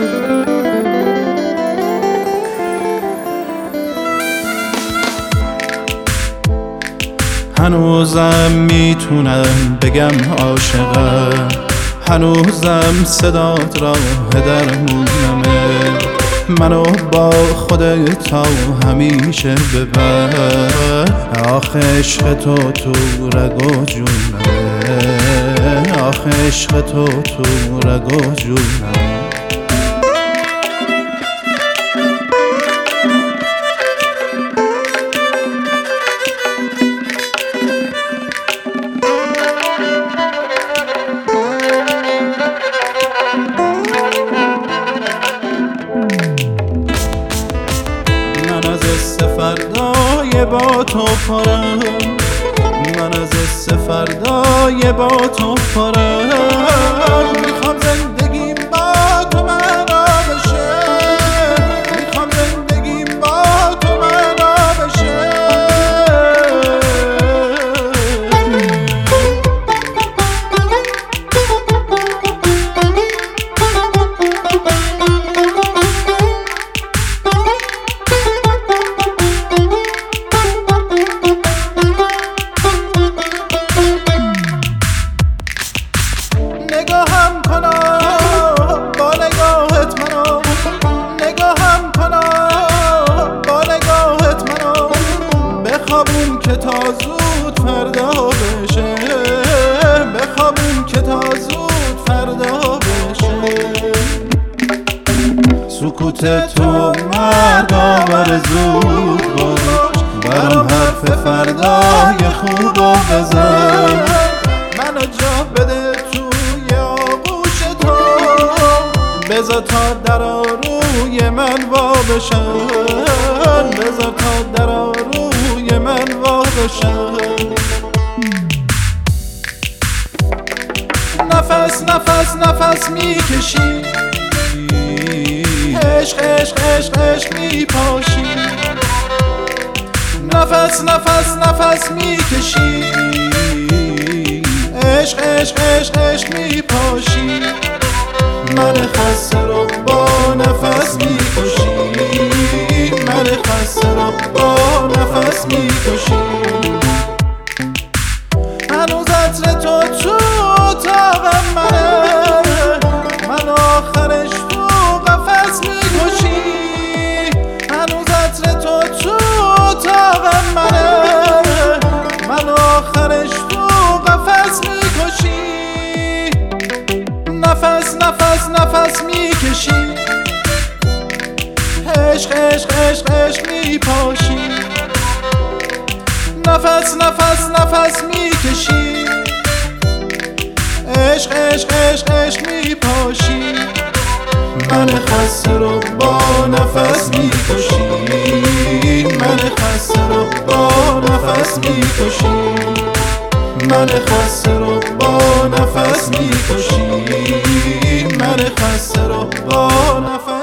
هنوزم میتونم بگم عاشقم، هنوزم صدات را درمونمه. منو با خودت تا همیشه ببر، آخه عشق تو رگ و جونمه، آخه عشق تو رگ و جونمه. فردای با تو پرم، من از حس فردای با تو پرم. میخوام زندگیم با تو معنا بشه، میخوام زندگیم با تو معنا بشه. نگاهم کنا با نگاهت منو، نگاهم کنا با نگاهت منو. بخوابون که تا زود فردا بشه، بخوابون که تا زود فردا بشه. سکوت تو مردا بر زود باش، برام حرف فردای خوبو بزن. منو جا بده توی آغوش تو، بذار تا درا روی من وا بشن، بذار تا درا روی من وا بشن. نفس نفس نفس میکشی، عشق عشق عشق عشق میپاشی. نفس نفس نفس میکشی، عشق عشق عشق عشق میپاشی. من خسته رو با نفس میکشی، من خسته رو با نفس میکشی. هنوز عطر تو اتاقم منه، من آخرش تو قفس میکشی. هنوز عطر تو اتاقم منه، من آخرش تو قفس میکشی. نفس نفس نفس میکشی، عشق عشق عشق عشق میپاشی. نفس نفس نفس میکشی، عشق عشق عشق عشق میپاشی. من خسته رو با نفس میکشی، من خسته رو با نفس میکشی. من خسته رو با نفس میکشی، من خسته رو با نفس